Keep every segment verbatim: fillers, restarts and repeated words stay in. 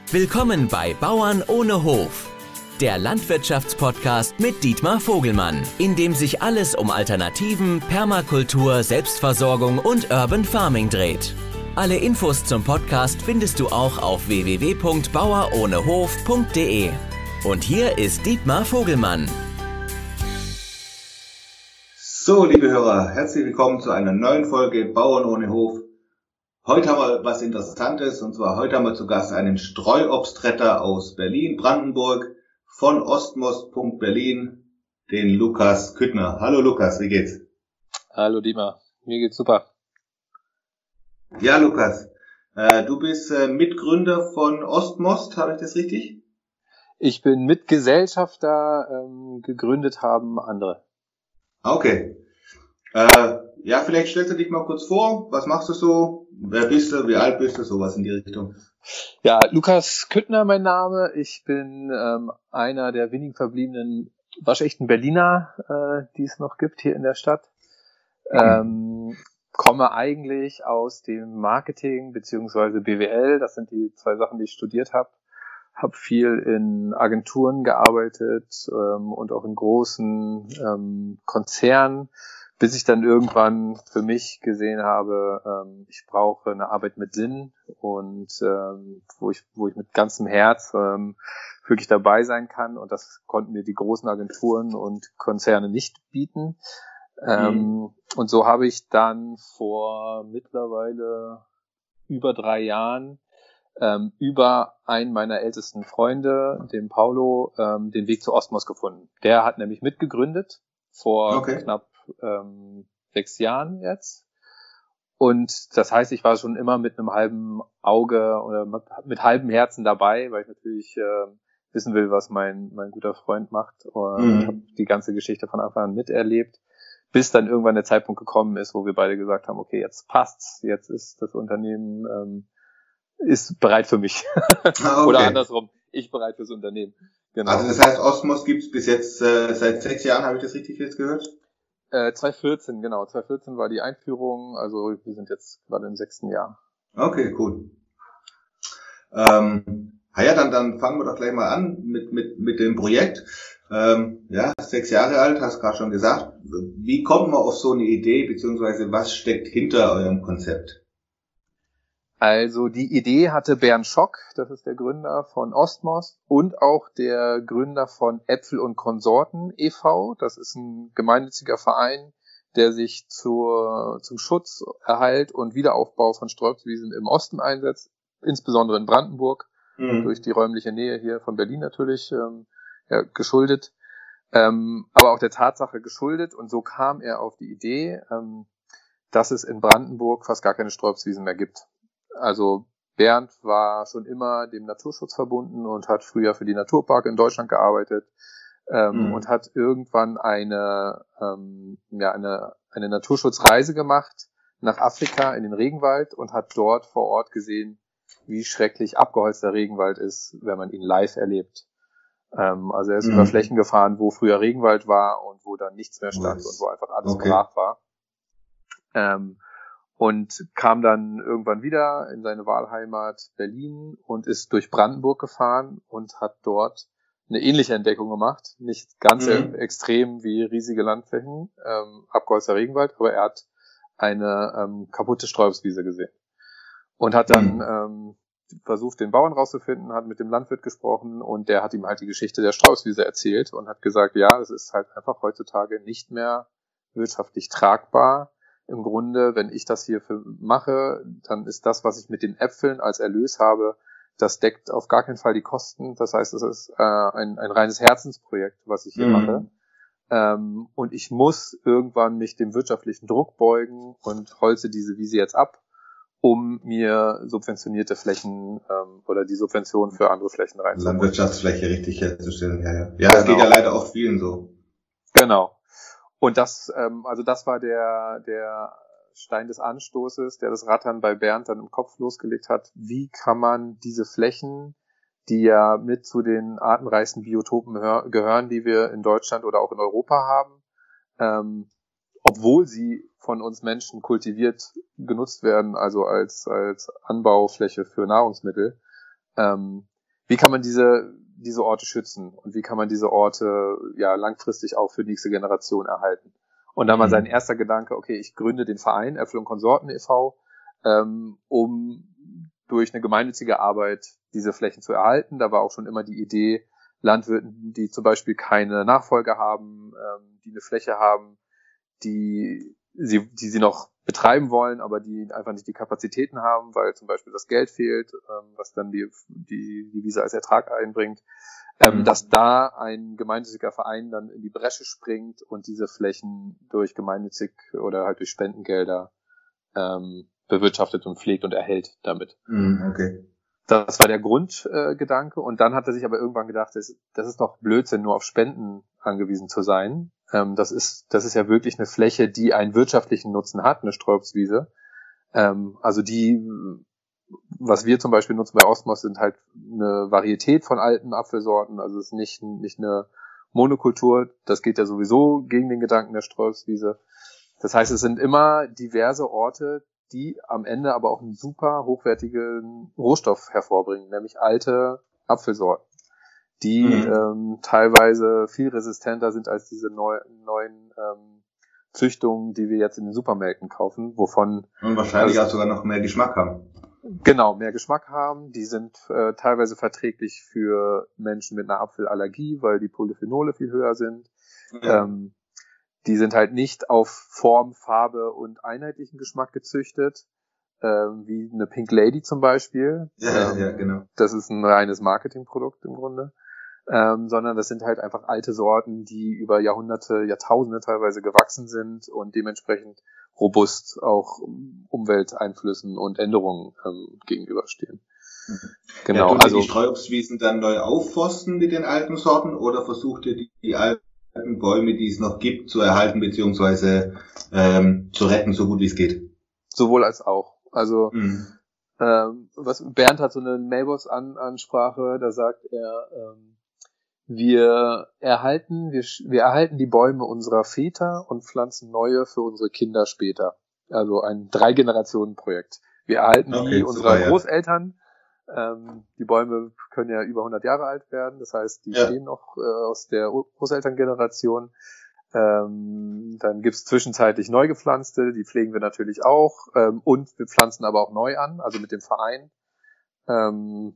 Willkommen bei Bauern ohne Hof, der Landwirtschaftspodcast mit Dietmar Vogelmann, in dem sich alles um Alternativen, Permakultur, Selbstversorgung und Urban Farming dreht. Alle Infos zum Podcast findest du auch auf w w w punkt bauer ohne hof punkt d e. Und hier ist Dietmar Vogelmann. So, liebe Hörer, herzlich willkommen zu einer neuen Folge Bauern ohne Hof. Heute haben wir was Interessantes, und zwar heute haben wir zu Gast einen Streuobstretter aus Berlin, Brandenburg, von ostmost punkt berlin, den Lukas Küttner. Hallo Lukas, wie geht's? Hallo Dietmar, mir geht's super. Ja, Lukas, äh, du bist äh, Mitgründer von Ostmost, habe ich das richtig? Ich bin Mitgesellschafter, ähm, gegründet haben andere. Okay. Äh, ja, vielleicht stellst du dich mal kurz vor. Was machst du so? Wer bist du? Wie alt bist du? Sowas in die Richtung. Ja, Lukas Küttner mein Name. Ich bin ähm, einer der wenigen verbliebenen waschechten Berliner, äh, die es noch gibt hier in der Stadt. Ähm, komme eigentlich aus dem Marketing beziehungsweise B W L. Das sind die zwei Sachen, die ich studiert habe. Habe viel in Agenturen gearbeitet ähm, und auch in großen ähm, Konzernen, bis ich dann irgendwann für mich gesehen habe, ähm, ich brauche eine Arbeit mit Sinn und ähm, wo ich wo ich mit ganzem Herz ähm, wirklich dabei sein kann. Und das konnten mir die großen Agenturen und Konzerne nicht bieten. Ähm, mhm. Und so habe ich dann vor mittlerweile über drei Jahren ähm, über einen meiner ältesten Freunde, dem Paulo, ähm, den Weg zu Ostmost gefunden. Der hat nämlich mitgegründet vor okay. knapp ähm, sechs Jahren jetzt. Und das heißt, ich war schon immer mit einem halben Auge oder mit, mit halbem Herzen dabei, weil ich natürlich äh, wissen will, was mein mein guter Freund macht. Und mhm. habe die ganze Geschichte von Anfang an miterlebt, bis dann irgendwann der Zeitpunkt gekommen ist, wo wir beide gesagt haben, okay, jetzt passt's, jetzt ist das Unternehmen ähm, ist bereit für mich. Ah, okay. Oder andersrum, ich bereit fürs Unternehmen. Genau. Also das heißt, Ostmost gibt's bis jetzt äh, seit sechs Jahren, habe ich das richtig jetzt gehört? Äh, zwanzig vierzehn, genau. zwanzig vierzehn war die Einführung, also wir sind jetzt gerade im sechsten Jahr. Okay, cool. Ähm, ja, dann, dann fangen wir doch gleich mal an mit, mit, mit dem Projekt. Ähm, ja, sechs Jahre alt, hast gerade schon gesagt. Wie kommt man auf so eine Idee, beziehungsweise was steckt hinter eurem Konzept? Also die Idee hatte Bernd Schock, das ist der Gründer von Ostmost und auch der Gründer von Äpfel und Konsorten e V. Das ist ein gemeinnütziger Verein, der sich zur, zum Schutz, Erhalt und Wiederaufbau von Streuobstwiesen im Osten einsetzt, insbesondere in Brandenburg, mhm. durch die räumliche Nähe hier von Berlin natürlich ähm, ja, geschuldet, ähm, aber auch der Tatsache geschuldet. Und so kam er auf die Idee, ähm, dass es in Brandenburg fast gar keine Streuobstwiesen mehr gibt. Also Bernd war schon immer dem Naturschutz verbunden und hat früher für die Naturparke in Deutschland gearbeitet ähm, mhm. und hat irgendwann eine ähm, ja eine eine Naturschutzreise gemacht nach Afrika in den Regenwald und hat dort vor Ort gesehen, wie schrecklich abgeholzter Regenwald ist, wenn man ihn live erlebt. Ähm, also er ist mhm. über Flächen gefahren, wo früher Regenwald war und wo dann nichts mehr stand Was? und wo einfach alles okay. brach war. Ähm, Und kam dann irgendwann wieder in seine Wahlheimat Berlin und ist durch Brandenburg gefahren und hat dort eine ähnliche Entdeckung gemacht. Nicht ganz mhm. extrem wie riesige Landflächen, ähm, abgeholzter Regenwald, aber er hat eine ähm, kaputte Streuobstwiese gesehen. Und hat dann mhm. ähm, versucht, den Bauern rauszufinden, hat mit dem Landwirt gesprochen und der hat ihm halt die Geschichte der Streuobstwiese erzählt und hat gesagt, ja, es ist halt einfach heutzutage nicht mehr wirtschaftlich tragbar. Im Grunde, wenn ich das hier für mache, dann ist das, was ich mit den Äpfeln als Erlös habe, das deckt auf gar keinen Fall die Kosten. Das heißt, es ist äh, ein, ein reines Herzensprojekt, was ich hier mhm. mache. Ähm, und ich muss irgendwann mich dem wirtschaftlichen Druck beugen und holze diese Wiese jetzt ab, um mir subventionierte Flächen ähm, oder die Subvention für andere Flächen reinzuholen. Landwirtschaftsfläche richtig herzustellen, ja, ja. Ja, das genau. geht ja leider auch vielen so. Genau. Und das, ähm, also das war der der Stein des Anstoßes, der das Rattern bei Bernd dann im Kopf losgelegt hat. Wie kann man diese Flächen, die ja mit zu den artenreichsten Biotopen hör- gehören, die wir in Deutschland oder auch in Europa haben, ähm, obwohl sie von uns Menschen kultiviert genutzt werden, also als als Anbaufläche für Nahrungsmittel, ähm, wie kann man diese diese Orte schützen und wie kann man diese Orte ja langfristig auch für die nächste Generation erhalten. Und dann war Mhm. sein erster Gedanke, okay, ich gründe den Verein Äpfel und Konsorten e V, ähm, um durch eine gemeinnützige Arbeit diese Flächen zu erhalten. Da war auch schon immer die Idee, Landwirten, die zum Beispiel keine Nachfolge haben, ähm, die eine Fläche haben, die sie, die sie noch betreiben wollen, aber die einfach nicht die Kapazitäten haben, weil zum Beispiel das Geld fehlt, ähm, was dann die, die, die Wiese als Ertrag einbringt, ähm, Mhm. dass da ein gemeinnütziger Verein dann in die Bresche springt und diese Flächen durch gemeinnützig oder halt durch Spendengelder ähm, bewirtschaftet und pflegt und erhält damit. Mhm, okay. Das war der Grundgedanke äh, Gedanke. Und dann hat er sich aber irgendwann gedacht, das, das ist doch Blödsinn, nur auf Spenden angewiesen zu sein. Ähm, das ist das ist ja wirklich eine Fläche, die einen wirtschaftlichen Nutzen hat, eine Streuobstwiese. Ähm, also die, was wir zum Beispiel nutzen bei Ostmos, sind halt eine Varietät von alten Apfelsorten. Also es ist nicht, nicht eine Monokultur. Das geht ja sowieso gegen den Gedanken der Streuobstwiese. Das heißt, es sind immer diverse Orte, die am Ende aber auch einen super hochwertigen Rohstoff hervorbringen, nämlich alte Apfelsorten, die Mhm. ähm, teilweise viel resistenter sind als diese neu, neuen ähm, Züchtungen, die wir jetzt in den Supermärkten kaufen, wovon Und wahrscheinlich also, auch sogar noch mehr Geschmack haben. genau mehr Geschmack haben. Die sind äh, teilweise verträglich für Menschen mit einer Apfelallergie, weil die Polyphenole viel höher sind. Ja. Ähm, Die sind halt nicht auf Form, Farbe und einheitlichen Geschmack gezüchtet, ähm, wie eine Pink Lady zum Beispiel. Ja, ähm, ja, genau. Das ist ein reines Marketingprodukt im Grunde. Ähm, sondern das sind halt einfach alte Sorten, die über Jahrhunderte, Jahrtausende teilweise gewachsen sind und dementsprechend robust auch Umwelteinflüssen und Änderungen ähm, gegenüberstehen. Genau, Ja, tun ihr also die Streuobstwiesen dann neu aufforsten mit den alten Sorten oder versucht ihr die, die alten Bäume, die es noch gibt, zu erhalten beziehungsweise ähm, zu retten, so gut wie es geht? sowohl als auch. Also Mhm. ähm, was Bernd hat so eine Mailbox-Ansprache, da sagt er, ähm, wir erhalten, wir, wir erhalten die Bäume unserer Väter und pflanzen neue für unsere Kinder später. Also ein Drei-Generationen-Projekt. Wir erhalten die Okay, unserer super, ja. Großeltern. Ähm, die Bäume können ja über hundert Jahre alt werden. Das heißt, die Ja. stehen noch äh, aus der Großelterngeneration. Ähm, dann gibt's zwischenzeitlich neu gepflanzte, die pflegen wir natürlich auch. Ähm, und wir pflanzen aber auch neu an, also mit dem Verein. Ähm,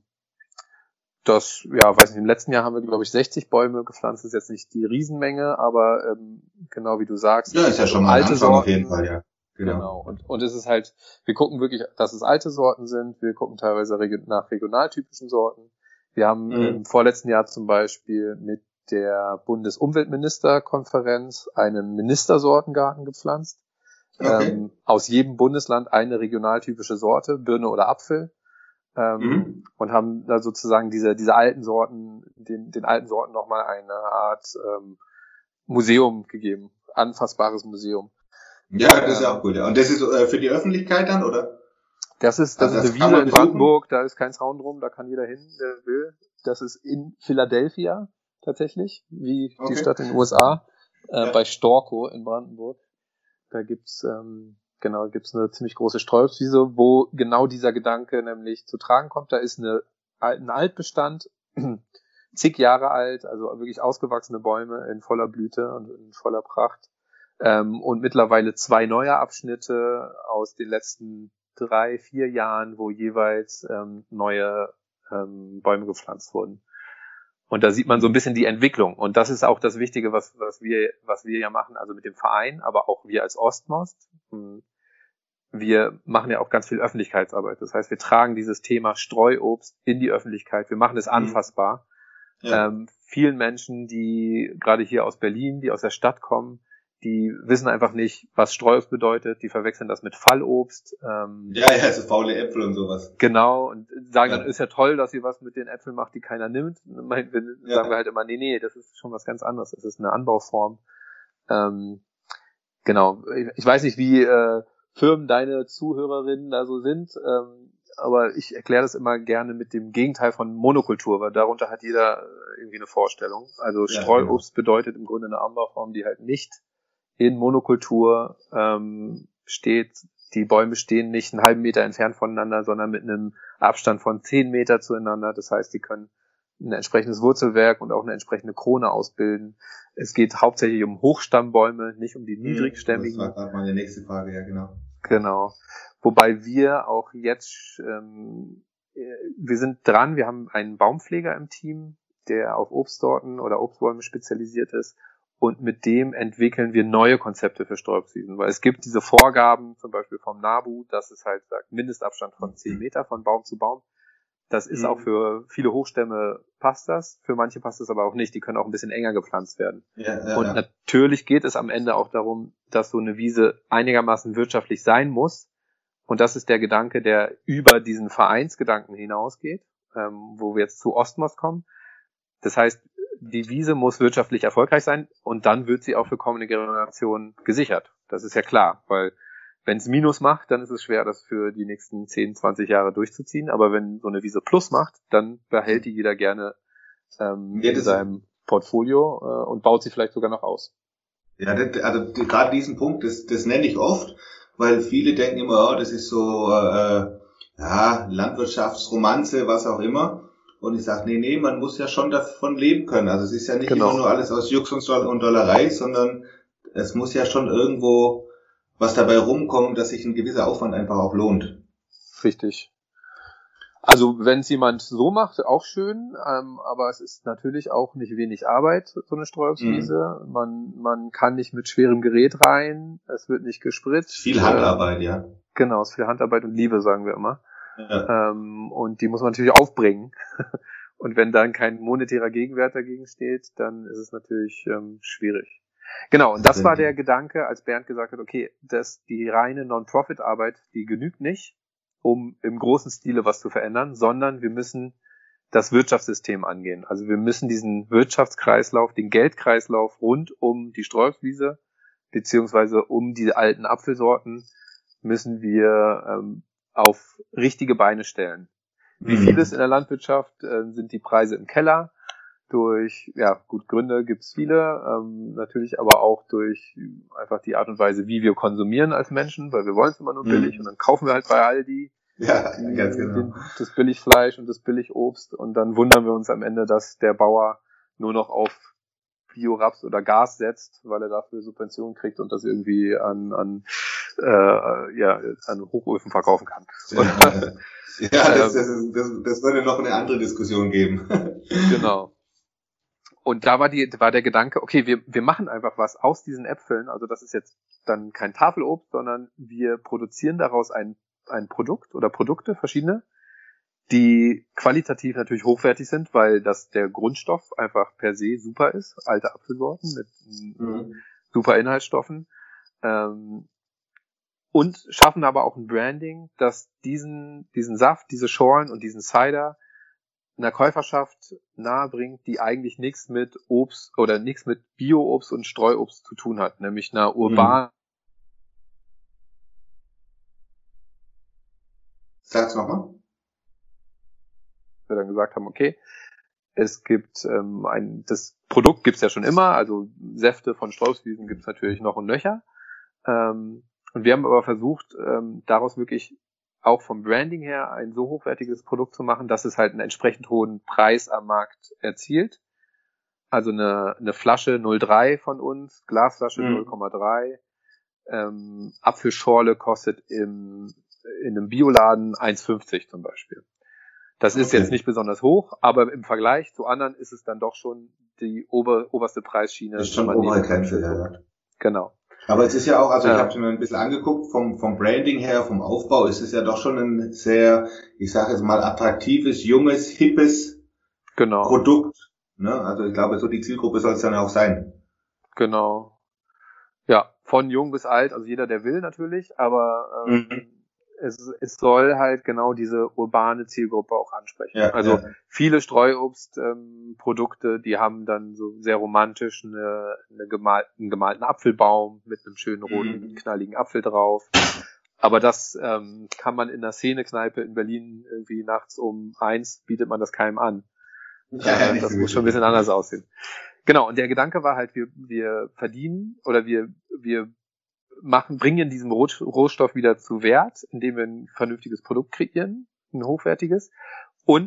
das, ja, weiß nicht, im letzten Jahr haben wir, glaube ich, sechzig Bäume gepflanzt. Das ist jetzt nicht die Riesenmenge, aber ähm, genau wie du sagst, Ja, es ist geht ja halt schon um mal ein alte Anfang auf Sorten. jeden Fall, ja. Genau. Genau. Und, und es ist halt, wir gucken wirklich, dass es alte Sorten sind. Wir gucken teilweise regi- nach regionaltypischen Sorten. Wir haben Mhm. im vorletzten Jahr zum Beispiel mit der Bundesumweltministerkonferenz einen Ministersortengarten gepflanzt. Okay. Ähm, aus jedem Bundesland eine regionaltypische Sorte, Birne oder Apfel. Ähm, Mhm. und haben da sozusagen diese, diese alten Sorten, den, den alten Sorten nochmal eine Art ähm, Museum gegeben. Anfassbares Museum. Ja, das ist ja Ähm, auch gut, ja. Und das ist äh, für die Öffentlichkeit dann, oder? Das ist, das Also ist das eine kann Wiese man in besuchen? Brandenburg, da ist kein Zaun drum, da kann jeder hin, der will. Das ist in Philadelphia tatsächlich, wie die Okay. Stadt in den U S A, äh, Ja. bei Storkow in Brandenburg. Da gibt's ähm, genau gibt's eine ziemlich große Streuobstwiese, wo genau dieser Gedanke nämlich zu tragen kommt. Da ist eine, ein Altbestand, zig Jahre alt, also wirklich ausgewachsene Bäume in voller Blüte und in voller Pracht. Ähm, und mittlerweile zwei neue Abschnitte aus den letzten drei, vier Jahren, wo jeweils ähm, neue ähm, Bäume gepflanzt wurden. Und da sieht man so ein bisschen die Entwicklung. Und das ist auch das Wichtige, was, was wir, was wir ja machen, also mit dem Verein, aber auch wir als Ostmost. Wir machen ja auch ganz viel Öffentlichkeitsarbeit. Das heißt, wir tragen dieses Thema Streuobst in die Öffentlichkeit. Wir machen es anfassbar. Ja. Ähm, vielen Menschen, die gerade hier aus Berlin, die aus der Stadt kommen, die wissen einfach nicht, was Streuobst bedeutet. Die verwechseln das mit Fallobst. Ähm, Ja, ja, so faule Äpfel und sowas. Genau, und sagen Ja. dann, ist ja toll, dass ihr was mit den Äpfeln macht, die keiner nimmt. Und dann Ja. sagen wir halt immer, nee, nee, das ist schon was ganz anderes. Das ist eine Anbauform. Ähm, genau, ich, ich weiß nicht, wie äh, Firmen deine Zuhörerinnen da so sind, ähm, aber ich erkläre das immer gerne mit dem Gegenteil von Monokultur, weil darunter hat jeder irgendwie eine Vorstellung. Also Ja, Streuobst bedeutet im Grunde eine Anbauform, die halt nicht in Monokultur ähm, steht. Die Bäume stehen nicht einen halben Meter entfernt voneinander, sondern mit einem Abstand von zehn Meter zueinander. Das heißt, die können ein entsprechendes Wurzelwerk und auch eine entsprechende Krone ausbilden. Es geht hauptsächlich um Hochstammbäume, nicht um die niedrigstämmigen. Das war gerade meine nächste Frage, ja genau. Genau. Wobei wir auch jetzt, ähm, wir sind dran, wir haben einen Baumpfleger im Team, der auf Obstsorten oder Obstbäume spezialisiert ist. Und mit dem entwickeln wir neue Konzepte für Streuobstwiesen, weil es gibt diese Vorgaben, zum Beispiel vom NABU, dass es halt sagt, Mindestabstand von zehn Meter von Baum zu Baum. Das ist mhm. auch für viele Hochstämme passt das, für manche passt es aber auch nicht, die können auch ein bisschen enger gepflanzt werden. Ja, ja, und ja. natürlich geht es am Ende auch darum, dass so eine Wiese einigermaßen wirtschaftlich sein muss. Und das ist der Gedanke, der über diesen Vereinsgedanken hinausgeht, ähm, wo wir jetzt zu Ostmos kommen. Das heißt, die Wiese muss wirtschaftlich erfolgreich sein und dann wird sie auch für kommende Generationen gesichert. Das ist ja klar, weil wenn es Minus macht, dann ist es schwer, das für die nächsten zehn, zwanzig Jahre durchzuziehen. Aber wenn so eine Wiese Plus macht, dann behält die jeder gerne ähm, in seinem Portfolio äh, und baut sie vielleicht sogar noch aus. Ja, das, also gerade diesen Punkt, das, das nenne ich oft, weil viele denken immer, oh, das ist so äh, ja Landwirtschaftsromanze, was auch immer. Und ich sage, nee, nee, man muss ja schon davon leben können. Also es ist ja nicht genau. immer nur alles aus Jux und Dollerei, sondern es muss ja schon irgendwo was dabei rumkommt, dass sich ein gewisser Aufwand einfach auch lohnt. Richtig. Also wenn es jemand so macht, auch schön, ähm, aber es ist natürlich auch nicht wenig Arbeit, so eine Streuobstwiese. Mhm. Man, man kann nicht mit schwerem Gerät rein, es wird nicht gespritzt. Viel Handarbeit, äh, ja. Genau, es ist viel Handarbeit und Liebe, sagen wir immer. Ja. Ähm, und die muss man natürlich aufbringen. Und wenn dann kein monetärer Gegenwert dagegen steht, dann ist es natürlich ähm, schwierig. Genau, und das war der Gedanke, als Bernd gesagt hat, okay, dass die reine Non-Profit-Arbeit, die genügt nicht, um im großen Stile was zu verändern, sondern wir müssen das Wirtschaftssystem angehen. Also wir müssen diesen Wirtschaftskreislauf, den Geldkreislauf rund um die Streuobstwiese, beziehungsweise um die alten Apfelsorten, müssen wir ähm, auf richtige Beine stellen. Wie vieles in der Landwirtschaft äh, sind die Preise im Keller. Durch, ja, gut, Gründe gibt's viele, ähm, natürlich aber auch durch einfach die Art und Weise, wie wir konsumieren als Menschen, weil wir wollen es immer nur billig mhm. und dann kaufen wir halt bei Aldi ja, ganz genau. den, das Billigfleisch und das Billigobst und dann wundern wir uns am Ende, dass der Bauer nur noch auf Bio-Raps oder Gas setzt, weil er dafür Subventionen kriegt und das irgendwie an, an, äh, ja, an Hochöfen verkaufen kann. Ja, ja das, das, ist, das, das würde noch eine andere Diskussion geben. Genau. Und da war die, war der Gedanke, okay, wir, wir machen einfach was aus diesen Äpfeln. Also das ist jetzt dann kein Tafelobst, sondern wir produzieren daraus ein, ein Produkt oder Produkte, verschiedene, die qualitativ natürlich hochwertig sind, weil das der Grundstoff einfach per se super ist. Alte Apfelsorten mit mhm. super Inhaltsstoffen. Ähm, und schaffen aber auch ein Branding, das diesen, diesen Saft, diese Schorlen und diesen Cider einer Käuferschaft nahebringt, die eigentlich nichts mit Obst oder nichts mit Bio-Obst und Streuobst zu tun hat, nämlich einer urbanen. Sag's nochmal. Wir dann gesagt haben, okay, es gibt ähm, ein, das Produkt gibt's ja schon immer, also Säfte von Streuobstwiesen gibt's natürlich noch und nöcher. Ähm, und wir haben aber versucht, ähm, daraus wirklich auch vom Branding her ein so hochwertiges Produkt zu machen, dass es halt einen entsprechend hohen Preis am Markt erzielt. Also eine, eine Flasche null Komma drei von uns, Glasflasche mhm. null Komma drei, ähm, Apfelschorle kostet im, in einem Bioladen eins fünfzig zum Beispiel. Das ist okay. jetzt nicht besonders hoch, aber im Vergleich zu anderen ist es dann doch schon die ober, oberste Preisschiene. Das ist schon obere Grenze, ja. Genau. Aber es ist ja auch, also ich ja. habe schon ein bisschen angeguckt, vom, vom Branding her, vom Aufbau ist es ja doch schon ein sehr, ich sage jetzt mal, attraktives, junges, hippes genau. Produkt. Ne? Also ich glaube, so die Zielgruppe soll es dann auch sein. Genau. Ja, von jung bis alt, also jeder, der will natürlich, aber ähm, mhm. es, es soll halt genau diese urbane Zielgruppe auch ansprechen. Ja, also ja. viele Streuobstprodukte, ähm, die haben dann so sehr romantisch eine, eine gemal, einen gemalten Apfelbaum mit einem schönen roten, mhm. knalligen Apfel drauf. Aber das ähm, kann man in der Szene-Kneipe in Berlin irgendwie nachts um eins, bietet man das keinem an. Ja, äh, das muss schon ein bisschen anders aussehen. Genau, und der Gedanke war halt, wir, wir verdienen oder wir, wir machen, bringen diesen Rohstoff wieder zu Wert, indem wir ein vernünftiges Produkt kreieren, ein hochwertiges. Und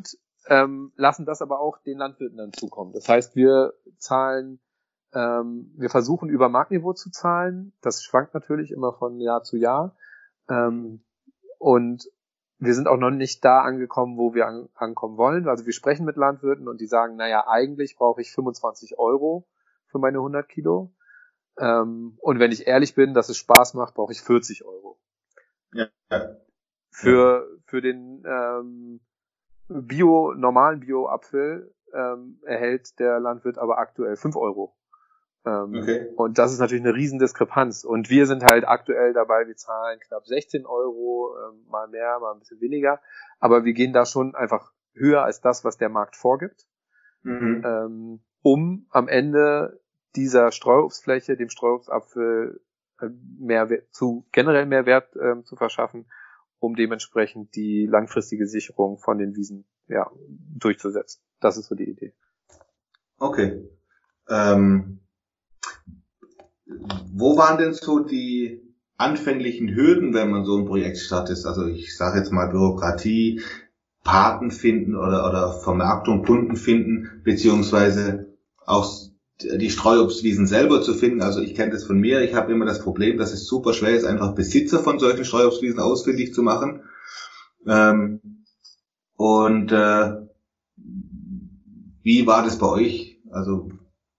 ähm, lassen das aber auch den Landwirten dann zukommen. Das heißt, wir zahlen, ähm, wir versuchen über Marktniveau zu zahlen. Das schwankt natürlich immer von Jahr zu Jahr. Ähm, und wir sind auch noch nicht da angekommen, wo wir an, ankommen wollen. Also wir sprechen mit Landwirten und die sagen, naja, eigentlich brauche ich fünfundzwanzig Euro für meine hundert Kilo. Ähm, und wenn ich ehrlich bin, dass es Spaß macht, brauche ich vierzig Euro. Ja. Für, für den ähm, Bio, normalen Bio-Apfel ähm, erhält der Landwirt aber aktuell fünf Euro. Ähm, okay. Und das ist natürlich eine riesen Diskrepanz. Und wir sind halt aktuell dabei, wir zahlen knapp sechzehn Euro, ähm, mal mehr, mal ein bisschen weniger. Aber wir gehen da schon einfach höher als das, was der Markt vorgibt, mhm. ähm, um am Ende dieser Streuobstfläche, dem Streuobstapfel, äh, mehr zu generell mehr Wert äh, zu verschaffen, um dementsprechend die langfristige Sicherung von den Wiesen ja durchzusetzen. Das ist so die Idee. Okay. Ähm, wo waren denn so die anfänglichen Hürden, wenn man so ein Projekt startet? Also ich sage jetzt mal Bürokratie, Paten finden oder oder Vermarktung, Kunden finden, beziehungsweise auch die Streuobstwiesen selber zu finden. Also ich kenne das von mir, ich habe immer das Problem, dass es super schwer ist, einfach Besitzer von solchen Streuobstwiesen ausfindig zu machen. Ähm, und äh, wie war das bei euch? Also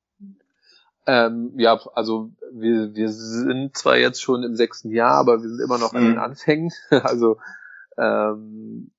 ähm, ja, also wir wir sind zwar jetzt schon im sechsten Jahr, aber wir sind immer noch an mhm. den Anfängen. Also ähm,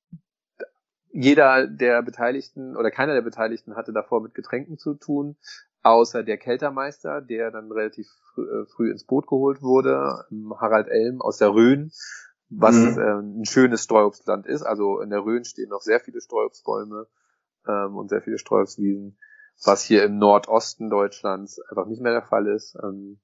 jeder der Beteiligten oder keiner der Beteiligten hatte davor mit Getränken zu tun, außer der Keltermeister, der dann relativ früh, äh, früh ins Boot geholt wurde, Harald Elm aus der Rhön, was mhm. äh, ein schönes Streuobstland ist. Also in der Rhön stehen noch sehr viele Streuobstbäume ähm, und sehr viele Streuobstwiesen, was hier im Nordosten Deutschlands einfach nicht mehr der Fall ist. Ähm,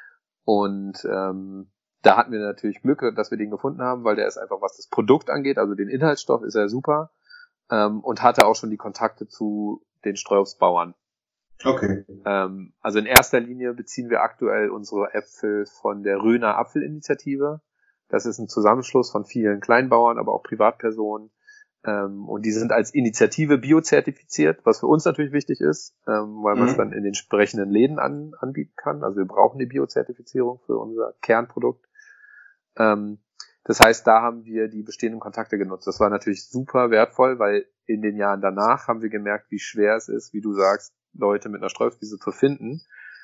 und ähm, da hatten wir natürlich Glück, dass wir den gefunden haben, weil der ist einfach, was das Produkt angeht, also den Inhaltsstoff, ist er super. Ähm, und hatte auch schon die Kontakte zu den Streuobstbauern. Okay. Ähm, also in erster Linie beziehen wir aktuell unsere Äpfel von der Rhöner Apfelinitiative. Das ist ein Zusammenschluss von vielen Kleinbauern, aber auch Privatpersonen. Ähm, und die sind als Initiative biozertifiziert, was für uns natürlich wichtig ist, ähm, weil mhm. man es dann in den entsprechenden Läden an, anbieten kann. Also wir brauchen die Biozertifizierung für unser Kernprodukt. Ähm, Das heißt, da haben wir die bestehenden Kontakte genutzt. Das war natürlich super wertvoll, weil in den Jahren danach haben wir gemerkt, wie schwer es ist, wie du sagst, Leute mit einer Streuobstwiese zu finden.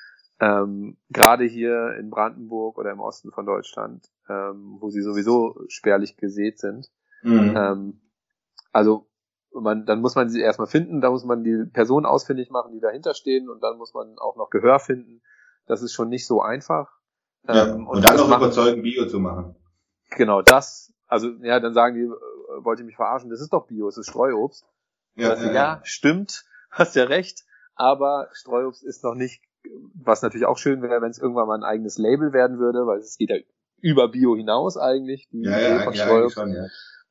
Ähm, gerade hier in Brandenburg oder im Osten von Deutschland, ähm, wo sie sowieso spärlich gesät sind. Mhm. Ähm, also man, dann muss man sie erstmal finden, da muss man die Personen ausfindig machen, die dahinter stehen, und dann muss man auch noch Gehör finden. Das ist schon nicht so einfach. Ja, ähm, und, und dann noch überzeugen, Bio zu machen. Genau, das, also ja, dann sagen die, äh, wollt ihr mich verarschen, das ist doch Bio, es ist Streuobst. Ja, ja, ja, stimmt, hast ja recht, aber Streuobst ist noch nicht, was natürlich auch schön wäre, wenn es irgendwann mal ein eigenes Label werden würde, weil es geht ja über Bio hinaus eigentlich, die ja, Idee ja, von ja, Streuobst. Schon, ja.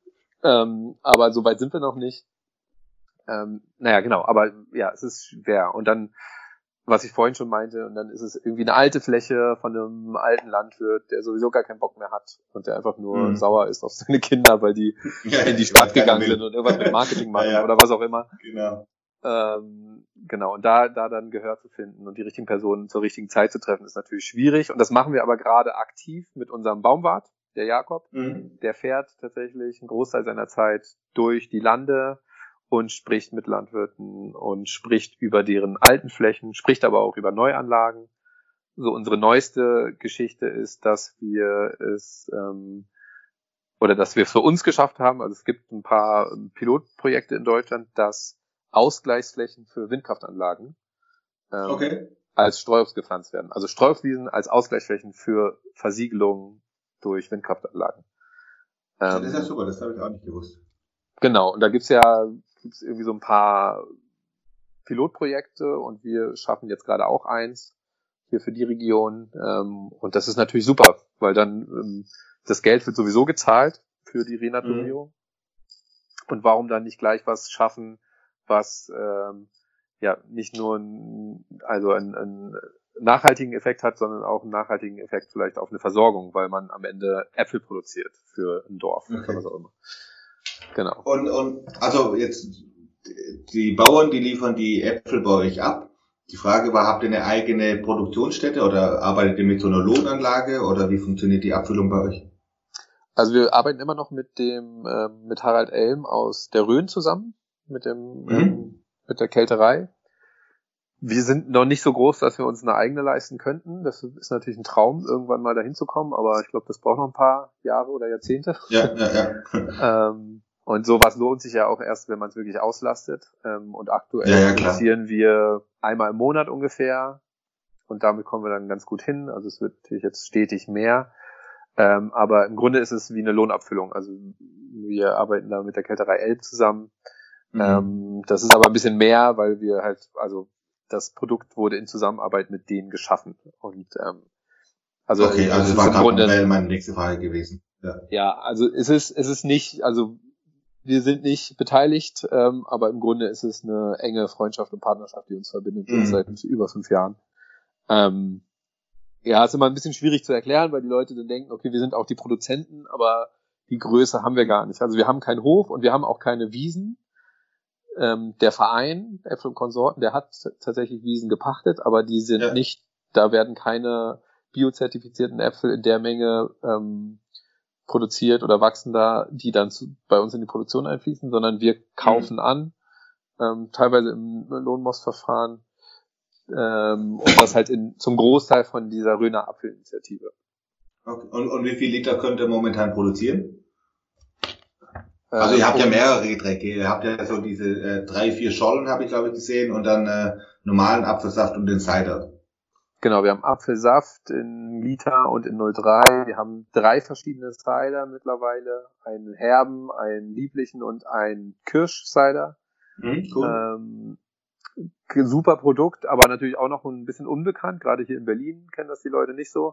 Ähm, aber so weit sind wir noch nicht. Ähm, naja, genau, aber ja, es ist schwer. Und dann, was ich vorhin schon meinte, und dann ist es irgendwie eine alte Fläche von einem alten Landwirt, der sowieso gar keinen Bock mehr hat und der einfach nur mhm. sauer ist auf seine Kinder, weil die ja, in die Stadt gegangen sind und irgendwas mit Marketing machen ja, ja. oder was auch immer. Genau. Ähm, genau, und da da dann Gehör zu finden und die richtigen Personen zur richtigen Zeit zu treffen, ist natürlich schwierig. Und das machen wir aber gerade aktiv mit unserem Baumwart, der Jakob. Mhm. Der fährt tatsächlich einen Großteil seiner Zeit durch die Lande und spricht mit Landwirten und spricht über deren alten Flächen, spricht aber auch über Neuanlagen. So, unsere neueste Geschichte ist, dass wir es ähm, oder dass wir es für uns geschafft haben. Also es gibt ein paar Pilotprojekte in Deutschland, dass Ausgleichsflächen für Windkraftanlagen ähm, okay. als Streuobst gepflanzt werden. Also Streuobstwiesen als Ausgleichsflächen für Versiegelung durch Windkraftanlagen. Ähm, das ist ja super, das habe ich auch nicht gewusst. Genau, und da gibt's ja gibt's irgendwie so ein paar Pilotprojekte und wir schaffen jetzt gerade auch eins hier für die Region. Ähm, und das ist natürlich super, weil dann ähm, das Geld wird sowieso gezahlt für die Renaturierung. Mhm. Und warum dann nicht gleich was schaffen, was ähm, ja nicht nur ein, also einen, einen nachhaltigen Effekt hat, sondern auch einen nachhaltigen Effekt vielleicht auf eine Versorgung, weil man am Ende Äpfel produziert für ein Dorf okay. oder was auch immer. Genau. Und, und also jetzt die Bauern, die liefern die Äpfel bei euch ab. Die Frage war, habt ihr eine eigene Produktionsstätte oder arbeitet ihr mit so einer Lohnanlage oder wie funktioniert die Abfüllung bei euch? Also wir arbeiten immer noch mit dem äh, mit Harald Elm aus der Rhön zusammen, mit dem mhm. ähm, mit der Kälterei. Wir sind noch nicht so groß, dass wir uns eine eigene leisten könnten. Das ist natürlich ein Traum, irgendwann mal dahin zu kommen, aber ich glaube, das braucht noch ein paar Jahre oder Jahrzehnte. Ja, ja, ja. ähm, und sowas lohnt sich ja auch erst, wenn man es wirklich auslastet. Ähm, und aktuell ja, ja, produzieren wir einmal im Monat ungefähr und damit kommen wir dann ganz gut hin. Also es wird natürlich jetzt stetig mehr. Ähm, aber im Grunde ist es wie eine Lohnabfüllung. Also wir arbeiten da mit der Kälterei Elb zusammen. Mhm. Ähm, das ist aber ein bisschen mehr, weil wir halt, also das Produkt wurde in Zusammenarbeit mit denen geschaffen. Und ähm, also okay, also es war gerade meine nächste Frage gewesen. Ja, ja, also es ist es ist nicht, also wir sind nicht beteiligt, ähm, aber im Grunde ist es eine enge Freundschaft und Partnerschaft, die uns verbindet mhm. seit über fünf Jahren. Ähm, ja, ist immer ein bisschen schwierig zu erklären, weil die Leute dann denken, okay, wir sind auch die Produzenten, aber die Größe haben wir gar nicht. Also wir haben keinen Hof und wir haben auch keine Wiesen. Ähm, der Verein, Äpfel und Konsorten, der hat t- tatsächlich Wiesen gepachtet, aber die sind ja. nicht, da werden keine biozertifizierten Äpfel in der Menge ähm, produziert oder wachsen da, die dann zu, bei uns in die Produktion einfließen, sondern wir kaufen mhm. an, ähm, teilweise im Lohnmostverfahren, ähm, und das halt in, zum Großteil von dieser Rhöner Apfelinitiative. Okay. Und, und wie viel Liter könnt ihr momentan produzieren? Also ihr habt ja mehrere Getränke, ihr habt ja so diese äh, drei, vier Schollen, habe ich glaube ich gesehen, und dann äh, normalen Apfelsaft und den Cider. Genau, wir haben Apfelsaft in Liter und in null Komma drei. Wir haben drei verschiedene Cider mittlerweile, einen herben, einen lieblichen und einen Kirsch-Cider. Mhm, cool. Ähm, super Produkt, aber natürlich auch noch ein bisschen unbekannt, gerade hier in Berlin kennen das die Leute nicht so.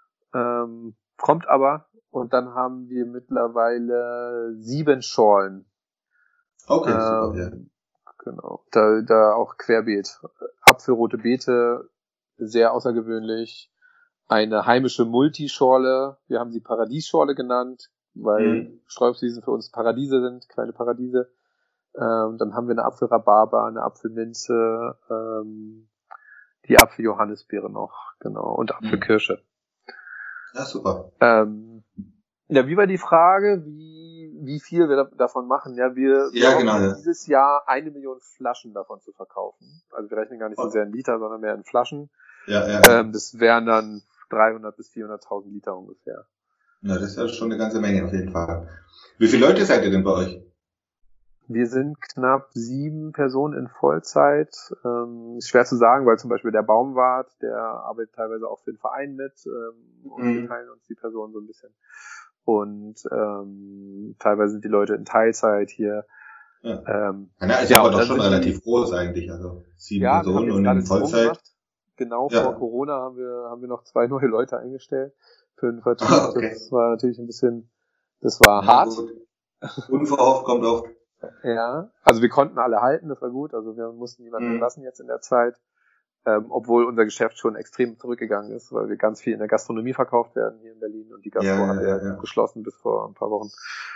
Ähm, kommt aber. Und dann haben wir mittlerweile sieben Schorlen. Okay, ähm, super, ja. Genau. Da, da auch querbeet. Apfelrote Beete, sehr außergewöhnlich. Eine heimische Multischorle. Wir haben sie Paradiesschorle genannt, weil mhm. Sträuchswiesen für uns Paradiese sind, kleine Paradiese. Ähm, dann haben wir eine Apfelrhabarber, eine Apfelminze, ähm, die Apfeljohannisbeere noch, genau, und Apfelkirsche. Ja, super. Ähm, ja, wie war die Frage, wie, wie viel wir da, davon machen? Ja, wir, ja, wir genau, hoffen ja. dieses Jahr eine Million Flaschen davon zu verkaufen. Also wir rechnen gar nicht so sehr in Liter, sondern mehr in Flaschen. Ja, ja. Ähm, das wären dann dreihundert bis vierhunderttausend Liter ungefähr. Ja, das ist ja schon eine ganze Menge auf jeden Fall. Wie viele Leute seid ihr denn bei euch? Wir sind knapp sieben Personen in Vollzeit. Ähm, ist schwer zu sagen, weil zum Beispiel der Baumwart, der arbeitet teilweise auch für den Verein mit, ähm, und mhm. wir teilen uns die Personen so ein bisschen. Und ähm, teilweise sind die Leute in Teilzeit hier. Ja, ähm, ja ist ja, aber doch schon relativ die, groß eigentlich, also sieben ja, Personen und in Vollzeit. Genau, ja. vor Corona haben wir haben wir noch zwei neue Leute eingestellt für den Vertrieb. Ah, okay. Das war natürlich ein bisschen, das war ja, hart. Gut. Unverhofft kommt oft. Ja, also wir konnten alle halten, das war gut. Also wir mussten niemanden entlassen mhm. jetzt in der Zeit, ähm, obwohl unser Geschäft schon extrem zurückgegangen ist, weil wir ganz viel in der Gastronomie verkauft werden hier in Berlin und die Gastro ja, hat ja, ja, ja geschlossen bis vor ein paar Wochen.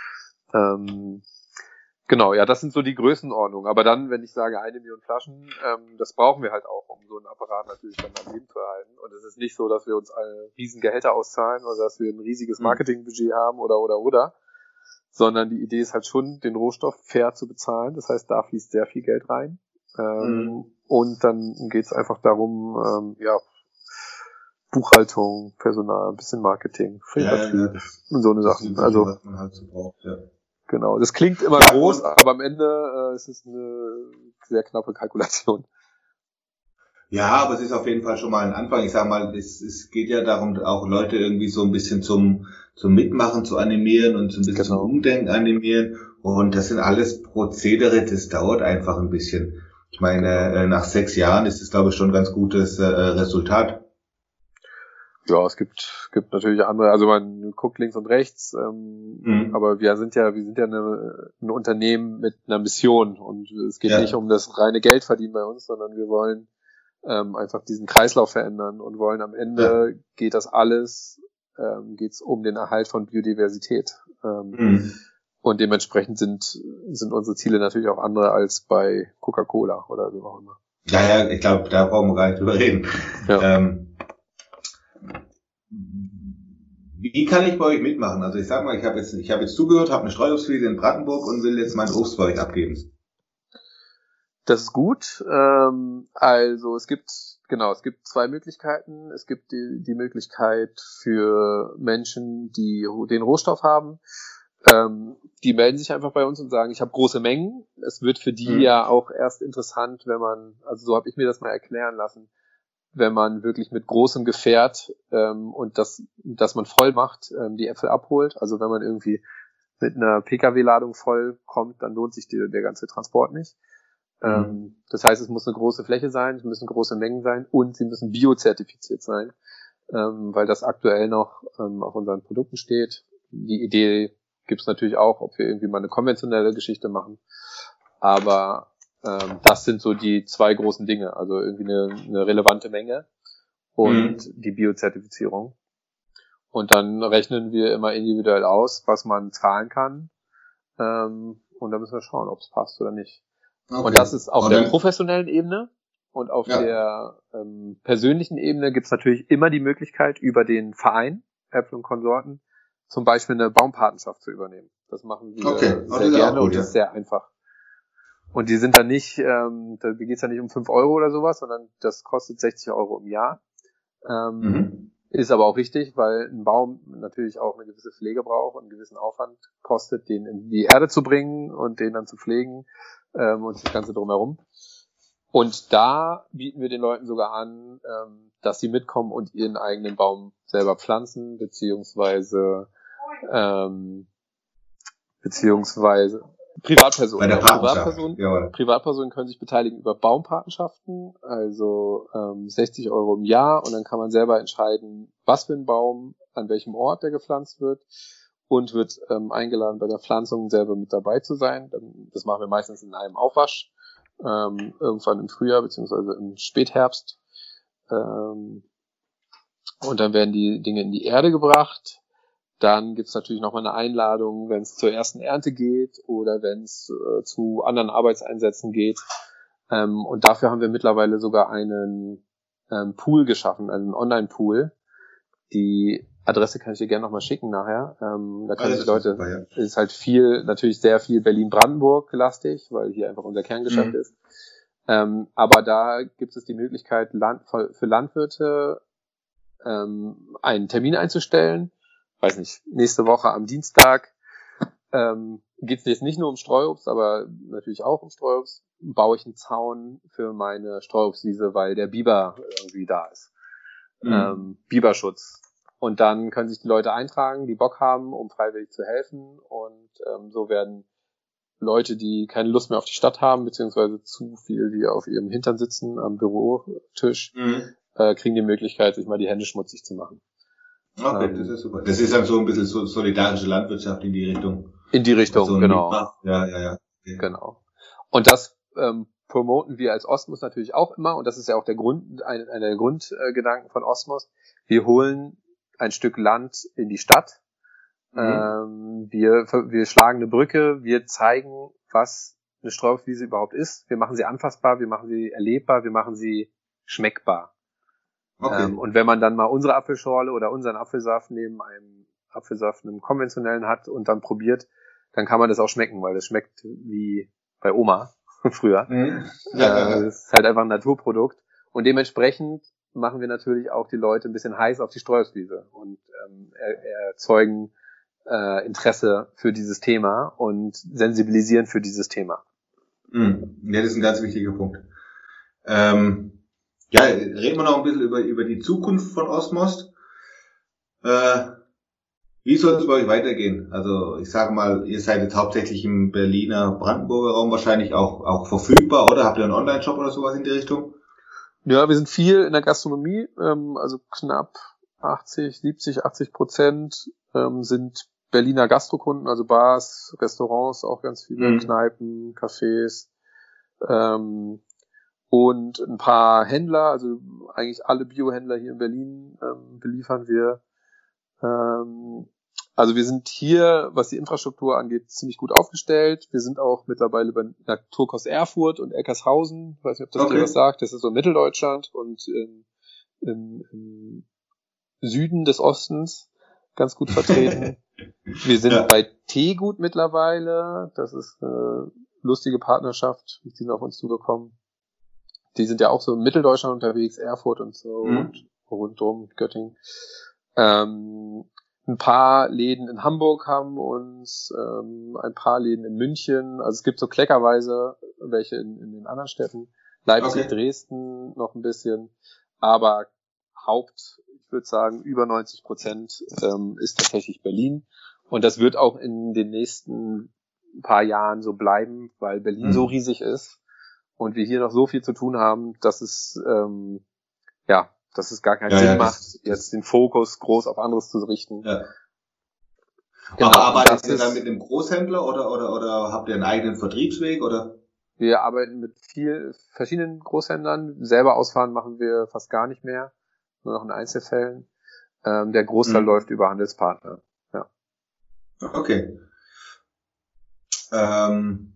Ähm, genau, ja, das sind so die Größenordnungen. Aber dann, wenn ich sage eine Million Flaschen, ähm, das brauchen wir halt auch, um so einen Apparat natürlich dann am Leben zu erhalten. Und es ist nicht so, dass wir uns alle riesen Gehälter auszahlen oder dass wir ein riesiges Marketingbudget mhm. haben oder oder oder. Sondern die Idee ist halt schon, den Rohstoff fair zu bezahlen. Das heißt, da fließt sehr viel Geld rein. Ähm, mhm. Und dann geht es einfach darum, ähm, ja, Buchhaltung, Personal, ein bisschen Marketing, Vertrieb ja, ja, und so eine Sachen. Also, was man halt so braucht, ja. Genau, das klingt immer ja, groß, aber am Ende äh, ist es eine sehr knappe Kalkulation. Ja, aber es ist auf jeden Fall schon mal ein Anfang. Ich sag mal, es, es geht ja darum, auch Leute irgendwie so ein bisschen zum zum Mitmachen zu animieren und so ein bisschen genau. zum Umdenken animieren. Und das sind alles Prozedere, das dauert einfach ein bisschen. Ich meine, äh, nach sechs Jahren ist es, glaube ich, schon ein ganz gutes äh, Resultat. Ja, es gibt gibt natürlich andere, also man guckt links und rechts, ähm, mhm. aber wir sind ja wir sind ja eine, ein Unternehmen mit einer Mission und es geht ja. nicht um das reine Geld verdienen bei uns, sondern wir wollen ähm, einfach diesen Kreislauf verändern und wollen am Ende ja. geht das alles, ähm, geht's um den Erhalt von Biodiversität. Ähm, mhm. Und dementsprechend sind, sind unsere Ziele natürlich auch andere als bei Coca-Cola oder wie auch immer. Ja, ja, ich glaube, da brauchen wir gar nicht drüber reden. Ja. Ähm, wie kann ich bei euch mitmachen? Also ich sag mal, ich habe jetzt, ich habe jetzt zugehört, habe eine Streuobstwiese in Brandenburg und will jetzt mein Obst bei euch abgeben. Das ist gut. Ähm, also es gibt, genau, es gibt zwei Möglichkeiten. Es gibt die, die Möglichkeit für Menschen, die den Rohstoff haben. Ähm, die melden sich einfach bei uns und sagen, ich habe große Mengen. Es wird für die mhm. ja auch erst interessant, wenn man, also so habe ich mir das mal erklären lassen, wenn man wirklich mit großem Gefährt ähm, und das, dass man voll macht, ähm, die Äpfel abholt. Also wenn man irgendwie mit einer P K W-Ladung voll kommt, dann lohnt sich die, der ganze Transport nicht. Mhm. Ähm, das heißt, es muss eine große Fläche sein, es müssen große Mengen sein und sie müssen biozertifiziert sein, ähm, weil das aktuell noch ähm, auf unseren Produkten steht. Die Idee gibt es natürlich auch, ob wir irgendwie mal eine konventionelle Geschichte machen. Aber ähm, das sind so die zwei großen Dinge. Also irgendwie eine, eine relevante Menge und mhm. die Biozertifizierung. Und dann rechnen wir immer individuell aus, was man zahlen kann. Ähm, und dann müssen wir schauen, ob es passt oder nicht. Okay. Und das ist auf und der professionellen Ebene. Und auf ja. der ähm, persönlichen Ebene gibt es natürlich immer die Möglichkeit, über den Verein Äpfel und Konsorten zum Beispiel eine Baumpatenschaft zu übernehmen. Das machen wir okay. sehr gerne gut, und das ist sehr einfach. Und die sind dann nicht, ähm, da geht es ja nicht um fünf Euro oder sowas, sondern das kostet sechzig Euro im Jahr. Ähm, mhm. Ist aber auch richtig, weil ein Baum natürlich auch eine gewisse Pflege braucht und einen gewissen Aufwand kostet, den in die Erde zu bringen und den dann zu pflegen ähm, und das Ganze drumherum. Und da bieten wir den Leuten sogar an, ähm, dass sie mitkommen und ihren eigenen Baum selber pflanzen, beziehungsweise ähm, beziehungsweise Privatpersonen. Bei der Privatpersonen, Privatpersonen können sich beteiligen über Baumpatenschaften, also ähm, sechzig Euro im Jahr, und dann kann man selber entscheiden, was für ein Baum, an welchem Ort der gepflanzt wird, und wird ähm, eingeladen, bei der Pflanzung selber mit dabei zu sein. Das machen wir meistens in einem Aufwasch, ähm, irgendwann im Frühjahr beziehungsweise im Spätherbst. Ähm, und dann werden die Dinge in die Erde gebracht. Dann gibt's natürlich nochmal eine Einladung, wenn es zur ersten Ernte geht oder wenn es äh, zu anderen Arbeitseinsätzen geht. Ähm, und dafür haben wir mittlerweile sogar einen ähm, Pool geschaffen, also einen Online-Pool. Die Adresse kann ich dir gerne nochmal schicken nachher. Ähm, da können die Leute, super, ja. Ist halt viel, natürlich sehr viel Berlin-Brandenburg lastig, weil hier einfach unser Kerngeschäft mhm. ist. Ähm, aber da gibt es die Möglichkeit, Land, für Landwirte ähm, einen Termin einzustellen. Weiß nicht, nächste Woche am Dienstag ähm, geht es jetzt nicht nur um Streuobst, aber natürlich auch um Streuobst. Baue ich einen Zaun für meine Streuobstwiese, weil der Biber irgendwie da ist. Mhm. Ähm, Biberschutz. Und dann können sich die Leute eintragen, die Bock haben, um freiwillig zu helfen. Und ähm, so werden Leute, die keine Lust mehr auf die Stadt haben, beziehungsweise zu viel, die auf ihrem Hintern sitzen am Bürotisch, mhm. äh, kriegen die Möglichkeit, sich mal die Hände schmutzig zu machen. Okay, ähm, das ist super. Das ist dann so ein bisschen so solidarische Landwirtschaft in die Richtung. In die Richtung, so genau. Ja, ja, ja. Okay. Genau. Und das ähm, promoten wir als Osmos natürlich auch immer, und das ist ja auch der Grund, ein, einer der Grundgedanken von Osmos. Wir holen ein Stück Land in die Stadt. Mhm. Ähm, wir, wir schlagen eine Brücke, wir zeigen, was eine Streuobstwiese überhaupt ist. Wir machen sie anfassbar, wir machen sie erlebbar, wir machen sie schmeckbar. Okay. Ähm, und wenn man dann mal unsere Apfelschorle oder unseren Apfelsaft neben einem Apfelsaft, einem konventionellen hat und dann probiert, dann kann man das auch schmecken, weil das schmeckt wie bei Oma früher. Mhm. Ja, äh, das ist halt einfach ein Naturprodukt. Und dementsprechend machen wir natürlich auch die Leute ein bisschen heiß auf die Streuobstwiese und ähm, er, erzeugen äh, Interesse für dieses Thema und sensibilisieren für dieses Thema. Mhm. Ja, das ist ein ganz wichtiger Punkt. Ähm Ja, reden wir noch ein bisschen über, über die Zukunft von Osmos. Äh, wie soll es bei euch weitergehen? Also ich sage mal, ihr seid jetzt hauptsächlich im Berliner, Brandenburger Raum wahrscheinlich auch, auch verfügbar, oder? Habt ihr einen Online-Shop oder sowas in die Richtung? Ja, wir sind viel in der Gastronomie, ähm, also knapp achtzig, siebzig, achtzig Prozent ähm, sind Berliner Gastrokunden, also Bars, Restaurants, auch ganz viele, mhm. Kneipen, Cafés, ähm, und ein paar Händler, also eigentlich alle Biohändler hier in Berlin ähm, beliefern wir. Ähm, Also wir sind hier, was die Infrastruktur angeht, ziemlich gut aufgestellt. Wir sind auch mittlerweile bei Naturkost Erfurt und Eckershausen. Ich weiß nicht, ob das Okay. dir was sagt. Das ist so Mitteldeutschland und im, im, im Süden des Ostens ganz gut vertreten. Wir sind Ja. bei Teegut mittlerweile. Das ist eine lustige Partnerschaft. Die sind auf uns zugekommen. Die sind ja auch so in Mitteldeutschland unterwegs, Erfurt und so Mhm. und rundum Göttingen. Ähm, ein paar Läden in Hamburg haben uns, ähm, ein paar Läden in München. Also es gibt so kleckerweise welche in, in den anderen Städten. Leipzig, Okay. Dresden noch ein bisschen. Aber Haupt, ich würde sagen, über neunzig Prozent ähm, ist tatsächlich Berlin. Und das wird auch in den nächsten paar Jahren so bleiben, weil Berlin Mhm. so riesig ist und wir hier noch so viel zu tun haben, dass es ähm, ja, dass es gar keinen Ja, Sinn ja, macht, das- jetzt den Fokus groß auf anderes zu richten. Ja. Genau, Aber und arbeitet das ihr dann ist- mit einem Großhändler oder, oder, oder habt ihr einen eigenen Vertriebsweg oder? Wir arbeiten mit viel verschiedenen Großhändlern. Selber ausfahren machen wir fast gar nicht mehr, nur noch in Einzelfällen. Ähm, der Großteil Mhm. läuft über Handelspartner. Ja. Okay. Ähm,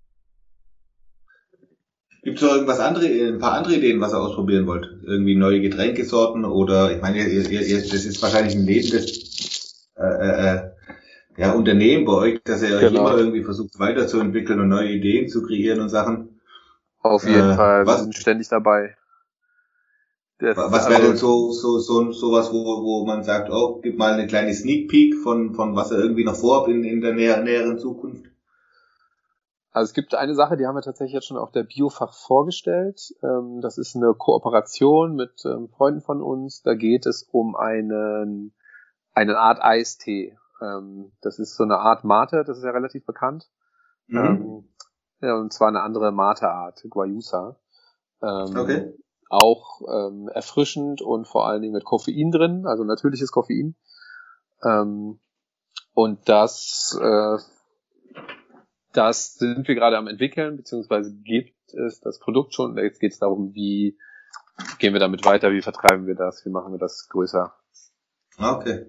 Gibt es noch irgendwas andere, ein paar andere Ideen, was ihr ausprobieren wollt? Irgendwie neue Getränkesorten oder, ich meine, ihr, ihr, ihr, das ist wahrscheinlich ein lebendes äh, äh, ja, Unternehmen bei euch, dass ihr euch Genau. immer irgendwie versucht weiterzuentwickeln und neue Ideen zu kreieren und Sachen. Auf jeden Äh, Fall, wir was- sind ständig dabei. Das, Was wäre also, denn so, so, so, sowas, wo, wo man sagt, oh, gib mal eine kleine Sneak Peek von, von was ihr irgendwie noch vorhabt in, in der näher, näheren Zukunft? Also es gibt eine Sache, die haben wir tatsächlich jetzt schon auf der Biofach vorgestellt. Ähm, das ist eine Kooperation mit ähm, Freunden von uns. Da geht es um einen, eine Art Eistee. Ähm, das ist so eine Art Mate, das ist ja relativ bekannt. Mhm. Ähm, ja, und zwar eine andere Mate-Art, Guayusa. Ähm, Okay. Auch ähm, erfrischend und vor allen Dingen mit Koffein drin, also natürliches Koffein. Ähm, und das äh, Das sind wir gerade am entwickeln, beziehungsweise gibt es das Produkt schon. Jetzt geht es darum, wie gehen wir damit weiter, wie vertreiben wir das, wie machen wir das größer. Okay.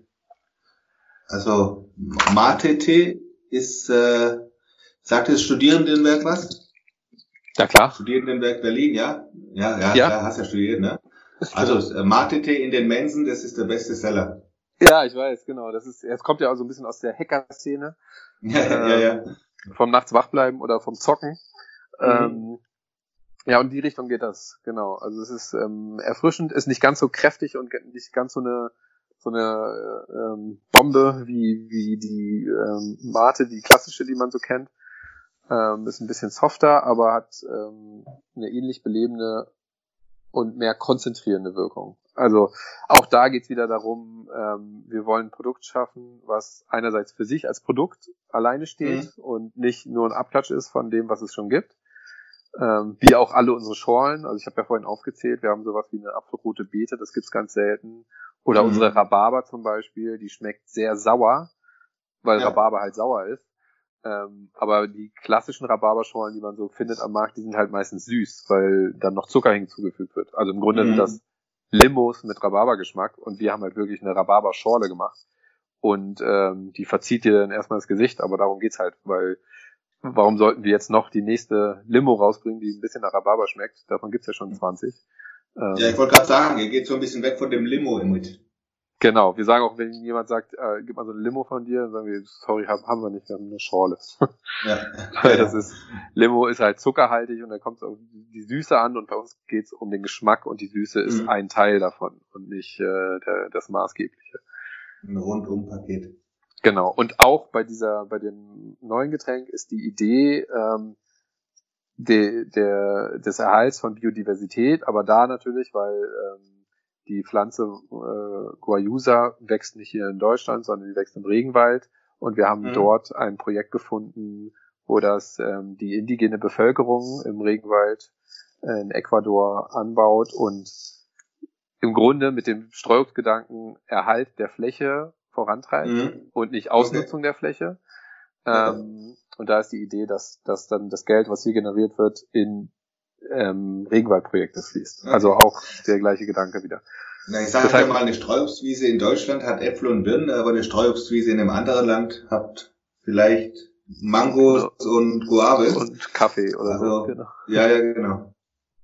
Also Mate-Tee ist, äh, sagt das Studierendenwerk was? Ja klar. Studierendenwerk Berlin, ja? Ja, ja, Ja. klar, hast ja studiert, ne? Also äh, Mate-Tee in den Mensen, das ist der beste Seller. Ja, ich weiß, genau. Das ist, es kommt ja auch so ein bisschen aus der Hacker-Szene. Ja, ja, ja. Vom Nachts wachbleiben oder vom Zocken. Mhm. Ähm, ja, und in die Richtung geht das, genau. Also es ist ähm, erfrischend, ist nicht ganz so kräftig und nicht ganz so eine so eine ähm, Bombe wie wie die ähm, Mate, die klassische, die man so kennt. Ähm, ist ein bisschen softer, aber hat ähm, eine ähnlich belebende und mehr konzentrierende Wirkung. Also auch da geht's wieder darum, ähm, wir wollen ein Produkt schaffen, was einerseits für sich als Produkt alleine steht Mhm. und nicht nur ein Abklatsch ist von dem, was es schon gibt. Ähm, wie auch alle unsere Schorlen. Also ich habe ja vorhin aufgezählt, wir haben sowas wie eine Apfelrote Beete, das gibt's ganz selten. Oder Mhm. unsere Rhabarber zum Beispiel, die schmeckt sehr sauer, weil Ja. Rhabarber halt sauer ist. Ähm, aber die klassischen Rhabarberschorlen, die man so findet am Markt, die sind halt meistens süß, weil dann noch Zucker hinzugefügt wird. Also im Grunde Mhm. sind das Limos mit Rhabarbergeschmack und wir haben halt wirklich eine Rhabarberschorle gemacht. Und ähm, die verzieht dir dann erstmal das Gesicht, aber darum geht's halt, weil warum sollten wir jetzt noch die nächste Limo rausbringen, die ein bisschen nach Rhabarber schmeckt? Davon gibt's ja schon zwanzig. Ähm, Ja, ich wollte gerade sagen, ihr geht so ein bisschen weg von dem Limo-Image. Genau, wir sagen auch, wenn jemand sagt, äh, gib mal so eine Limo von dir, dann sagen wir, sorry, haben, haben wir nicht, wir haben eine Schorle. Ja. Weil das ist, Limo ist halt zuckerhaltig und da kommt es auf die Süße an und bei uns geht's um den Geschmack und die Süße ist Mhm. ein Teil davon und nicht äh, der, das Maßgebliche. Ein Rundum-Paket. Genau, und auch bei dieser, bei dem neuen Getränk ist die Idee ähm, de, der, des Erhalts von Biodiversität, aber da natürlich, weil ähm, die Pflanze äh, Guayusa wächst nicht hier in Deutschland, sondern die wächst im Regenwald und wir haben Mhm. dort ein Projekt gefunden, wo das ähm, die indigene Bevölkerung im Regenwald äh, in Ecuador anbaut und im Grunde mit dem Streuungsgedanken Erhalt der Fläche vorantreibt Mhm. und nicht Ausnutzung der Fläche. Ja. Ähm, und da ist die Idee, dass, dass dann das Geld, was hier generiert wird, in ähm, Regenwaldprojekte fließt. Okay. Also auch der gleiche Gedanke wieder. Na, ich sage ja mal, eine Streuobstwiese in Deutschland hat Äpfel und Birnen, aber eine Streuobstwiese in einem anderen Land hat vielleicht Mangos genau. und Guave. Und Kaffee oder also, so, genau. Ja, ja, genau.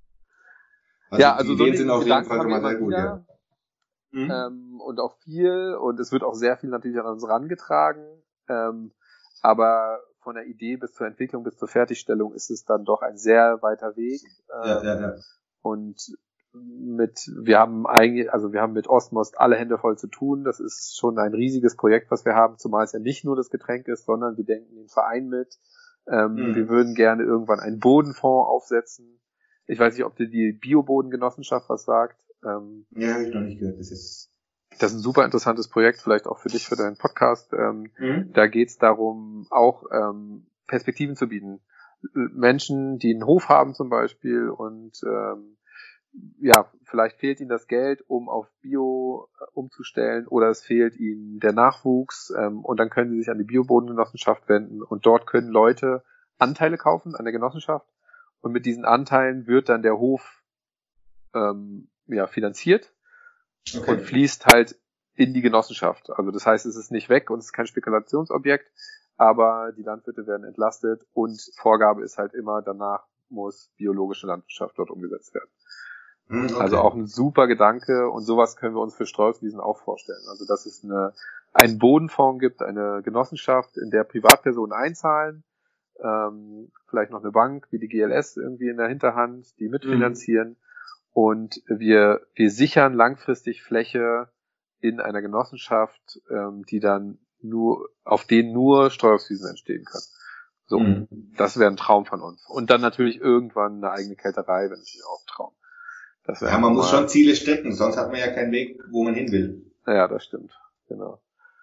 Also ja, also die Ideen so sind auf jeden Fall schon mal sehr gut, ja. Mhm. Ähm, und auch viel, und es wird auch sehr viel natürlich an uns rangetragen, ähm, aber von der Idee bis zur Entwicklung, bis zur Fertigstellung ist es dann doch ein sehr weiter Weg. Ähm, ja, ja, ja. Und mit, wir haben eigentlich, also wir haben mit Ostmost alle Hände voll zu tun. Das ist schon ein riesiges Projekt, was wir haben, zumal es ja nicht nur das Getränk ist, sondern wir denken den Verein mit. Ähm, mhm. Wir würden gerne irgendwann einen Bodenfonds aufsetzen. Ich weiß nicht, ob dir die Biobodengenossenschaft was sagt. Ähm, ja, habe ich noch nicht gehört. Das ist Das ist ein super interessantes Projekt, vielleicht auch für dich, für deinen Podcast. Ähm, mhm. Da geht es darum, auch ähm, Perspektiven zu bieten. Menschen, die einen Hof haben zum Beispiel und ähm, ja, vielleicht fehlt ihnen das Geld, um auf Bio äh, umzustellen, oder es fehlt ihnen der Nachwuchs, ähm, und dann können sie sich an die Biobodengenossenschaft wenden und dort können Leute Anteile kaufen an der Genossenschaft und mit diesen Anteilen wird dann der Hof ähm, ja, finanziert. Okay. Und fließt halt in die Genossenschaft. Also das heißt, es ist nicht weg und es ist kein Spekulationsobjekt, aber die Landwirte werden entlastet und Vorgabe ist halt immer, danach muss biologische Landwirtschaft dort umgesetzt werden. Okay. Also auch ein super Gedanke und sowas können wir uns für Streuobstwiesen auch vorstellen. Also dass es eine, einen Bodenfonds gibt, eine Genossenschaft, in der Privatpersonen einzahlen, ähm, vielleicht noch eine Bank wie die G L S irgendwie in der Hinterhand, die mitfinanzieren. Mhm. Und wir, wir sichern langfristig Fläche in einer Genossenschaft, ähm, die dann nur, auf denen nur Streuobstwiesen entstehen können. So, mhm. Das wäre ein Traum von uns. Und dann natürlich irgendwann eine eigene Kälterei, wenn natürlich auch ein Traum. Das ja, man muss schon Ziele stecken, sonst hat man ja keinen Weg, wo man hin will. Ja, das stimmt, genau.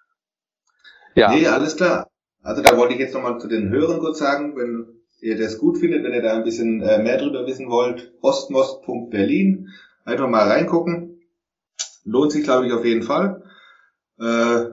Ja. Nee, alles klar. Also da wollte ich jetzt nochmal zu den Hörern kurz sagen, wenn ihr das gut findet, wenn ihr da ein bisschen äh, mehr drüber wissen wollt, ostmost punkt berlin, einfach mal reingucken. Lohnt sich, glaube ich, auf jeden Fall. Äh,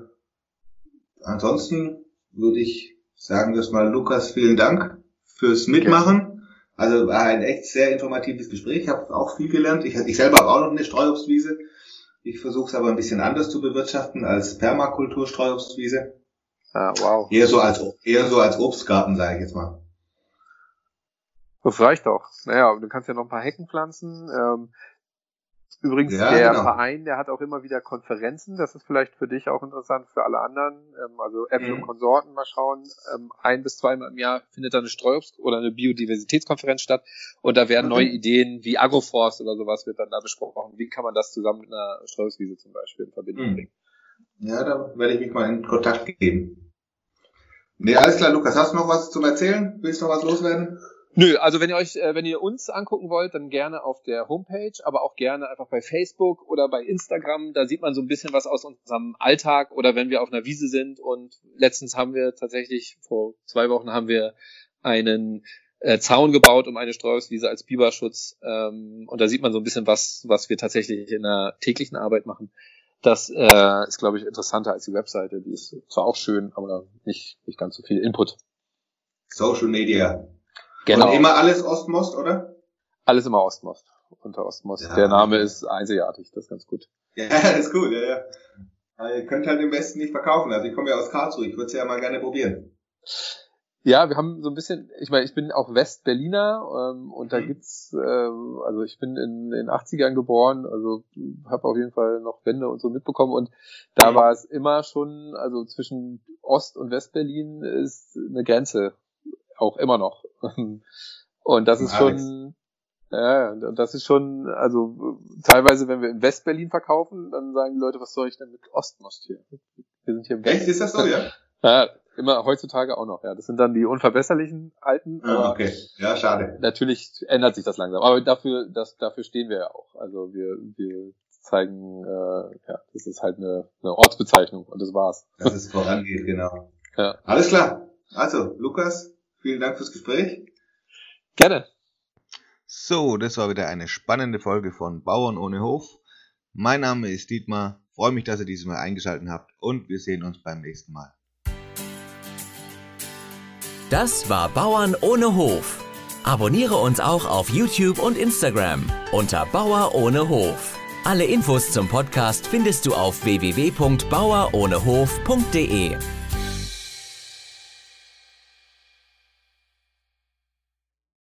ansonsten würde ich sagen, dass mal Lukas, vielen Dank fürs Mitmachen. Also war ein echt sehr informatives Gespräch. Ich habe auch viel gelernt. Ich, ich selber habe auch noch eine Streuobstwiese. Ich versuche es aber ein bisschen anders zu bewirtschaften als Permakultur-Streuobstwiese. Ah, wow. Eher so als, eher so als Obstgarten, sage ich jetzt mal. Das reicht doch. Naja, du kannst ja noch ein paar Hecken pflanzen. Ähm, übrigens, ja, der genau. Verein, der hat auch immer wieder Konferenzen. Das ist vielleicht für dich auch interessant, für alle anderen. Ähm, also Äpfel mhm. und Konsorten, mal schauen. Ähm, ein bis zweimal im Jahr findet da eine Streuobst- oder eine Biodiversitätskonferenz statt. Und da werden okay. neue Ideen wie Agroforst oder sowas wird dann da besprochen. Wie kann man das zusammen mit einer Streuobstwiese zum Beispiel in Verbindung mhm. bringen? Ja, da werde ich mich mal in Kontakt geben. Nee, alles klar, Lukas. Hast du noch was zum Erzählen? Willst du noch was loswerden? Nö, also wenn ihr euch, äh, wenn ihr uns angucken wollt, dann gerne auf der Homepage, aber auch gerne einfach bei Facebook oder bei Instagram. Da sieht man so ein bisschen was aus unserem Alltag oder wenn wir auf einer Wiese sind. Und letztens haben wir tatsächlich, vor zwei Wochen haben wir einen äh, Zaun gebaut um eine Streuobstwiese als Biberschutz. Ähm, und da sieht man so ein bisschen was, was wir tatsächlich in der täglichen Arbeit machen. Das äh, ist, glaube ich, interessanter als die Webseite. Die ist zwar auch schön, aber nicht, nicht ganz so viel Input. Social Media. Genau. Und immer alles Ostmost, oder? Alles immer Ostmost, unter Ostmost. Ja, der Name ja. ist einzigartig, das ist ganz gut. Ja, das ist gut, ja, ja. Aber ihr könnt halt im Westen nicht verkaufen. Also ich komme ja aus Karlsruhe, ich würde es ja mal gerne probieren. Ja, wir haben so ein bisschen, ich meine, ich bin auch Westberliner ähm, und da mhm. gibt's, äh, also ich bin in den achtzigern geboren, also habe auf jeden Fall noch Wende und so mitbekommen und da mhm. war es immer schon, also zwischen Ost- und Westberlin ist eine Grenze. Auch immer noch. Und das ist schon, ja, das ist schon, also teilweise, wenn wir in Westberlin verkaufen, dann sagen die Leute, was soll ich denn mit Ostmost hier? Wir sind hier im Echt, ist das so, ja? Ja, immer heutzutage auch noch, ja. Das sind dann die unverbesserlichen Alten. Ah, okay, ja, schade. Natürlich ändert sich das langsam, aber dafür, das, dafür stehen wir ja auch. Also wir, wir zeigen, äh, ja, das ist halt eine, eine Ortsbezeichnung und das war's. Dass es vorangeht, genau. Ja. Alles klar. Also, Lukas, vielen Dank fürs Gespräch. Gerne. So, das war wieder eine spannende Folge von Bauern ohne Hof. Mein Name ist Dietmar. Freue mich, dass ihr dieses Mal eingeschaltet habt und wir sehen uns beim nächsten Mal. Das war Bauern ohne Hof. Abonniere uns auch auf YouTube und Instagram unter Bauer ohne Hof. Alle Infos zum Podcast findest du auf w w w punkt bauer ohne hof punkt de.